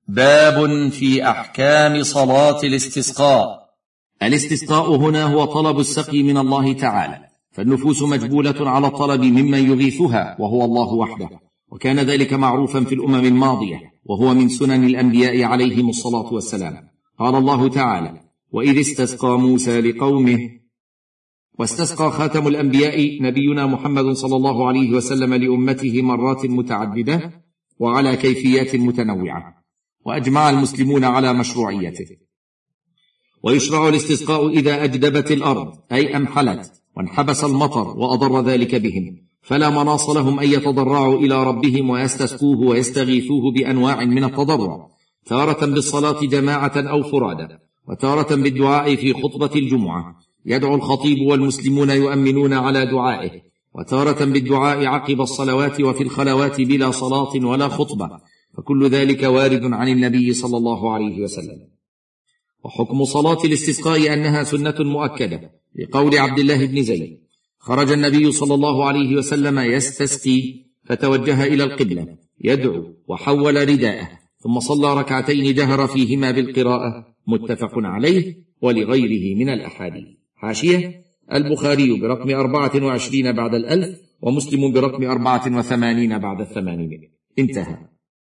باب في أحكام صلاة الاستسقاء. الاستسقاء هنا هو طلب السقي من الله تعالى، فالنفوس مجبولة على الطلب ممن يغيثها وهو الله وحده، وكان ذلك معروفا في الأمم الماضية، وهو من سنن الأنبياء عليهم الصلاة والسلام. قال الله تعالى: وإذ استسقى موسى لقومه. واستسقى خاتم الأنبياء نبينا محمد صلى الله عليه وسلم لأمته مرات متعددة وعلى كيفيات متنوعة، وأجمع المسلمون على مشروعيته. ويشرع الاستسقاء إذا أجدبت الأرض، أي أمحلت وانحبس المطر وأضر ذلك بهم، فلا مناص لهم أن يتضرعوا إلى ربهم ويستسقوه ويستغيثوه بأنواع من التضرع، تارة بالصلاة جماعة أو فرادى، وتارة بالدعاء في خطبة الجمعة يدعو الخطيب والمسلمون يؤمنون على دعائه، وتارة بالدعاء عقب الصلوات وفي الخلوات بلا صلاة ولا خطبة، فكل ذلك وارد عن النبي صلى الله عليه وسلم. وحكم صلاة الاستسقاء أنها سنة مؤكدة، لقول عبد الله بن زيد: خرج النبي صلى الله عليه وسلم يستسقي فتوجه إلى القبلة يدعو وحول رداءه، ثم صلى ركعتين جهر فيهما بالقراءة، متفق عليه ولغيره من الأحاديث. حاشية: البخاري برقم 24 بعد 1000، ومسلم برقم 84 بعد 800. انتهى.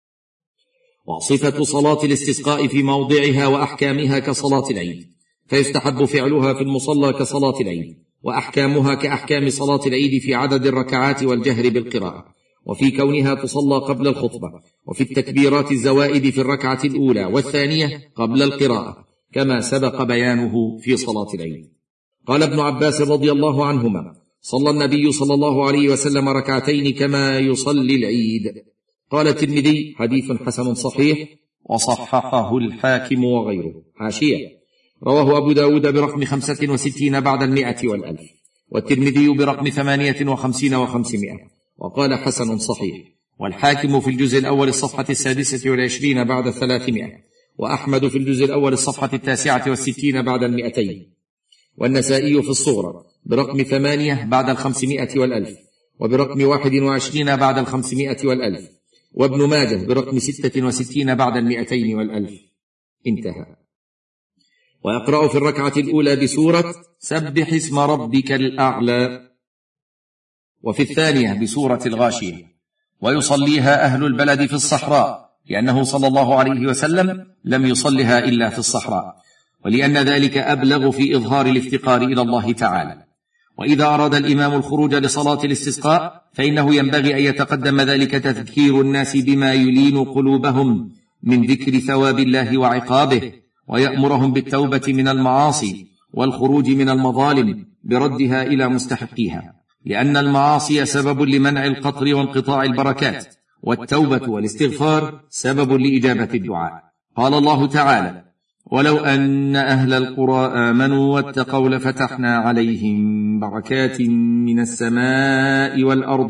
وصفة صلاة الاستسقاء في موضعها وأحكامها كصلاة العيد، فيستحب فعلها في المصلى كصلاة العيد، وأحكامها كأحكام صلاة العيد في عدد الركعات والجهر بالقراءة، وفي كونها تصلى قبل الخطبة، وفي التكبيرات الزوائد في الركعة الأولى والثانية قبل القراءة، كما سبق بيانه في صلاة العيد. قال ابن عباس رضي الله عنهما: صلى النبي صلى الله عليه وسلم ركعتين كما يصلي العيد. قال الترمذي: حديث حسن صحيح، وصححه الحاكم وغيره. حاشية: رواه أبو داود برقم 65 بعد 100 و1000، والترمذي برقم 58 و500، وقال حسن صحيح، والحاكم في الجزء الأول الصفحة 26 بعد 300، وأحمد في الجزء الأول الصفحة 69 بعد 200، والنسائي في الصغرى برقم 8 بعد 500 و1000، وبرقم 21 بعد 500 و1000، وابن ماجه برقم 66 بعد 200 و1000. انتهى. ويقرأ في الركعة الأولى بسورة سبح اسم ربك الأعلى، وفي الثانية بسورة الغاشية، ويصليها أهل البلد في الصحراء، لأنه صلى الله عليه وسلم لم يصلها إلا في الصحراء، ولأن ذلك أبلغ في إظهار الافتقار إلى الله تعالى. وإذا أراد الإمام الخروج لصلاة الاستسقاء فإنه ينبغي أن يتقدم ذلك تذكير الناس بما يلين قلوبهم من ذكر ثواب الله وعقابه، ويأمرهم بالتوبة من المعاصي والخروج من المظالم بردها إلى مستحقيها، لأن المعاصي سبب لمنع القطر وانقطاع البركات، والتوبة والاستغفار سبب لإجابة الدعاء. قال الله تعالى: ولو أن أهل القرى آمنوا واتقوا لفتحنا عليهم بركات من السماء والأرض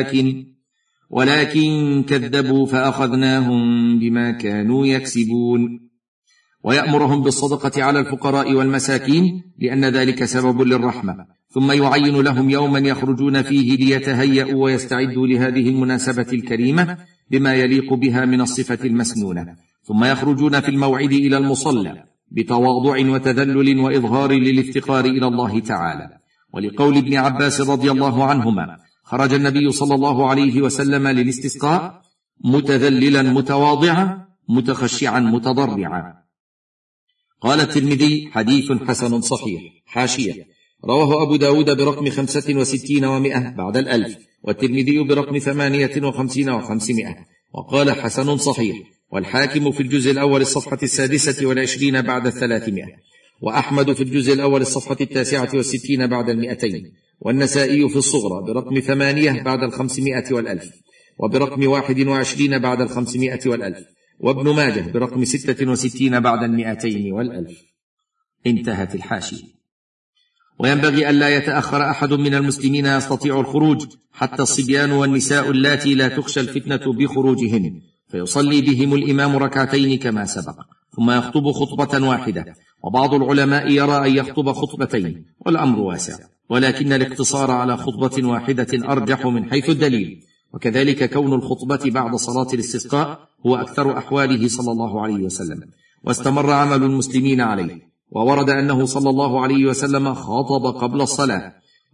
ولكن كذبوا فأخذناهم بما كانوا يكسبون. ويأمرهم بالصدقة على الفقراء والمساكين، لأن ذلك سبب للرحمة، ثم يعين لهم يوما يخرجون فيه ليتهيأوا ويستعدوا لهذه المناسبة الكريمة بما يليق بها من الصفة المسنونة، ثم يخرجون في الموعد إلى المصلى بتواضع وتذلل وإظهار للافتقار إلى الله تعالى. ولقول ابن عباس رضي الله عنهما: خرج النبي صلى الله عليه وسلم للاستسقاء متذللا متواضعا متخشعا متضرعا. قال الترمذي: حديث حسن صحيح. حاشية: رواه أبو داود برقم 65 و100 بعد 1000، والترمذي برقم 58 و500، وقال حسن صحيح، والحاكم في الجزء الأول الصفحة 26 بعد 300، وأحمد في الجزء الأول الصفحة 69 بعد 200، والنسائي في الصغرى برقم 8 بعد 500 و1000، وبرقم 21 بعد 500 و1000، وابن ماجه برقم 66 بعد 200 و1000. انتهت الحاشية. وينبغي ألا يتأخر أحد من المسلمين يستطيع الخروج، حتى الصبيان والنساء اللاتي لا تخشى الفتنة بخروجهن، فيصلي بهم الإمام ركعتين كما سبق، ثم يخطب خطبة واحدة. وبعض العلماء يرى أن يخطب خطبتين، والأمر واسع، ولكن الاقتصار على خطبة واحدة أرجح من حيث الدليل، وكذلك كون الخطبة بعد صلاة الاستسقاء هو أكثر أحواله صلى الله عليه وسلم، واستمر عمل المسلمين عليه. وورد أنه صلى الله عليه وسلم خطب قبل الصلاة،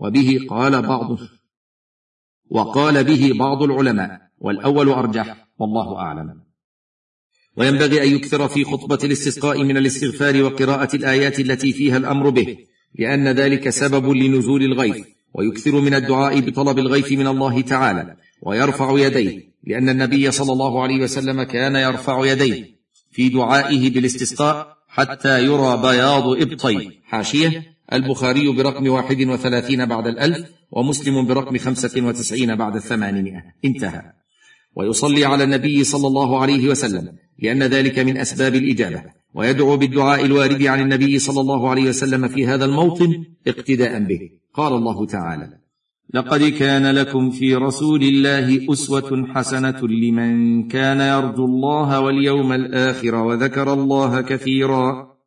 وقال به بعض العلماء، والأول أرجح والله أعلم. وينبغي أن يكثر في خطبة الاستسقاء من الاستغفار وقراءة الآيات التي فيها الأمر به، لأن ذلك سبب لنزول الغيث، ويكثر من الدعاء بطلب الغيث من الله تعالى، ويرفع يديه، لأن النبي صلى الله عليه وسلم كان يرفع يديه في دعائه بالاستسقاء حتى يرى بياض إبطيه. حاشية: البخاري برقم 31 بعد 1000، ومسلم برقم 95 بعد 800. انتهى. ويصلي على النبي صلى الله عليه وسلم، لأن ذلك من أسباب الإجابة، ويدعو بالدعاء الوارد عن النبي صلى الله عليه وسلم في هذا الموطن اقتداء به. قال الله تعالى: لقد كان لكم في رسول الله أسوة حسنة لمن كان يرجو الله واليوم الآخر وذكر الله كثيرا.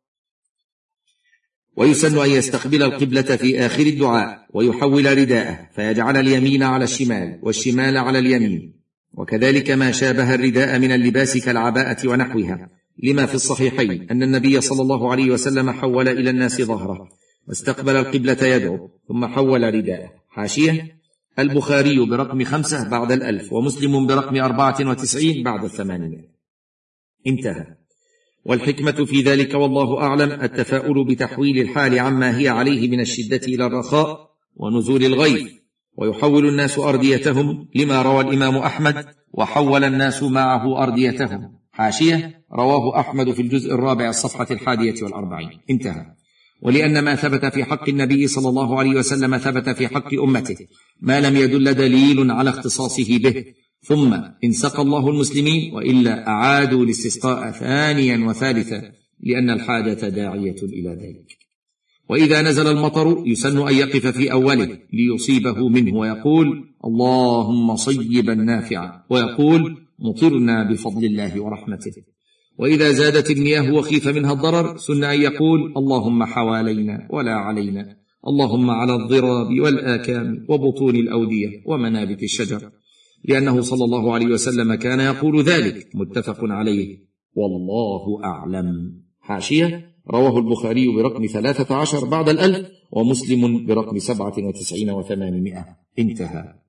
ويسن أن يستقبل القبلة في آخر الدعاء، ويحول رداءه فيجعل اليمين على الشمال والشمال على اليمين، وكذلك ما شابه الرداء من اللباس كالعباءة ونحوها، لما في الصحيحين أن النبي صلى الله عليه وسلم حول إلى الناس ظهره واستقبل القبلة يدعو ثم حول رداءه. حاشية: البخاري برقم 5 بعد 1000، ومسلم برقم 94 بعد 800. انتهى. والحكمة في ذلك والله أعلم التفاؤل بتحويل الحال عما هي عليه من الشدة إلى الرخاء ونزول الغيث، ويحول الناس أرديتهم، لما روى الإمام أحمد: وحول الناس معه أرديتهم. حاشية: رواه أحمد في الجزء 4 الصفحة 41. انتهى. ولأن ما ثبت في حق النبي صلى الله عليه وسلم ثبت في حق أمته، ما لم يدل دليل على اختصاصه به، ثم إن سقى الله المسلمين، وإلا أعادوا الاستسقاء ثانيا وثالثا، لأن الحاجة داعية إلى ذلك. وإذا نزل المطر يسن أن يقف في أوله ليصيبه منه، ويقول: اللهم صيبا نافعا، ويقول: مطرنا بفضل الله ورحمته. وإذا زادت المياه وخيف منها الضرر سن أن يقول: اللهم حوالينا ولا علينا، اللهم على الضراب والآكام وبطون الأودية ومنابت الشجر، لأنه صلى الله عليه وسلم كان يقول ذلك. متفق عليه والله أعلم. حاشية: رواه البخاري برقم 13 بعد 1000، ومسلم برقم 97 و800. انتهى.